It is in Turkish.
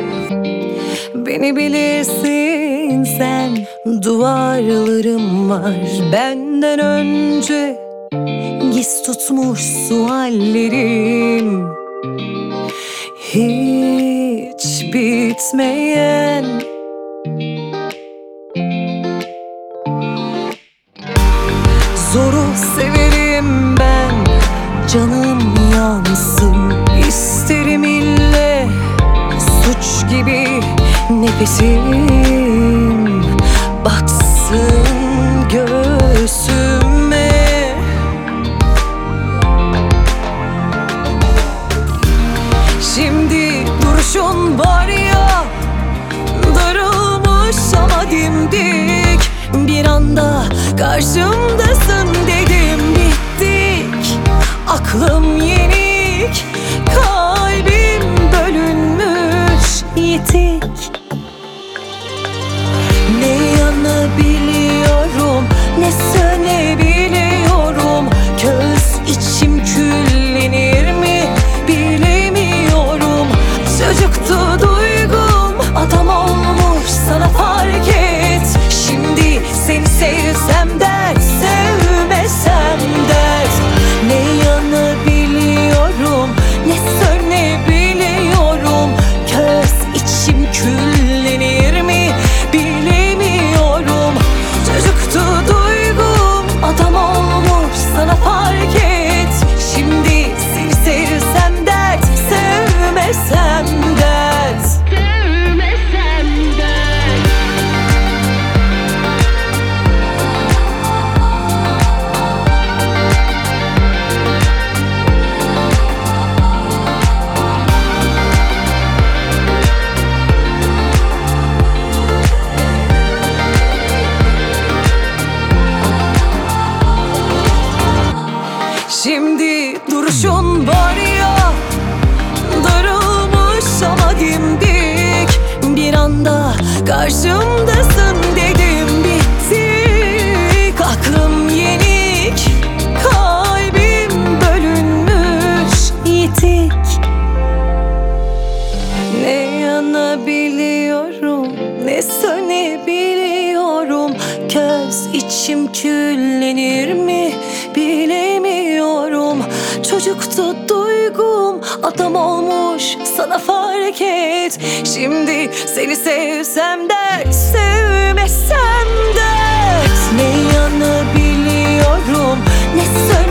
Beni bilirsin sen, duvarlarım var benden önce. Giz tutmuş suallerim, hiç bitmeyen. Zoru severim ben, canım yansın isterim ille. Suç gibi nefesim batsın göğsüme. Şimdi duruşun var ya, darılmış ama dimdik. Bir anda karşımdasın dedim, bittik. Aklım yenik, kalbim bölünmüş yitik. Ne yanabiliyorum, ne sönebiliyorum. Köz içim küllenir mi bilemiyorum. Çocuktu duygum, adam olmuş sana fark et. Şimdi seni sevsem dert, sevmesem dert. Ne yanabiliyorum, ne sönebiliyorum. Köz içim küllenir mi bilemiyorum. Çocuktu duygum, adam olmuş sana fark et. Şimdi seni sevsem dert, sevmesem dert. Sevmesem dert. Şimdi duruşun var ya, darılmış ama dimdik. Bir anda karşımdasın dedim, bittik. Aklım yenik, kalbim bölünmüş yitik. Ne yanabiliyorum, ne sönebiliyorum. Köz içim küllenir mi bilemiyorum. Çocuktu duygum, adam olmuş sana fark et. Şimdi seni sevsem dert, sevmesem dert. Ne yanabiliyorum, ne